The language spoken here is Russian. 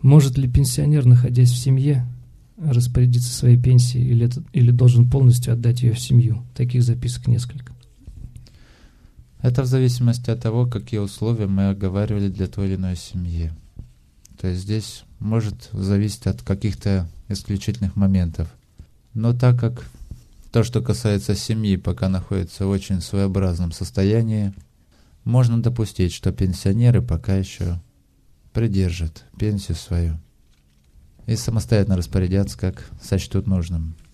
Может ли пенсионер, находясь в семье, распорядиться своей пенсией или должен полностью отдать ее в семью? Таких записок несколько. Это в зависимости от того, какие условия мы оговаривали для той или иной семьи. То есть здесь может зависеть от каких-то исключительных моментов. Но так как то, что касается семьи, пока находится в очень своеобразном состоянии, можно допустить, что пенсионеры пока еще придержат пенсию свою и самостоятельно распорядятся, как сочтут нужным.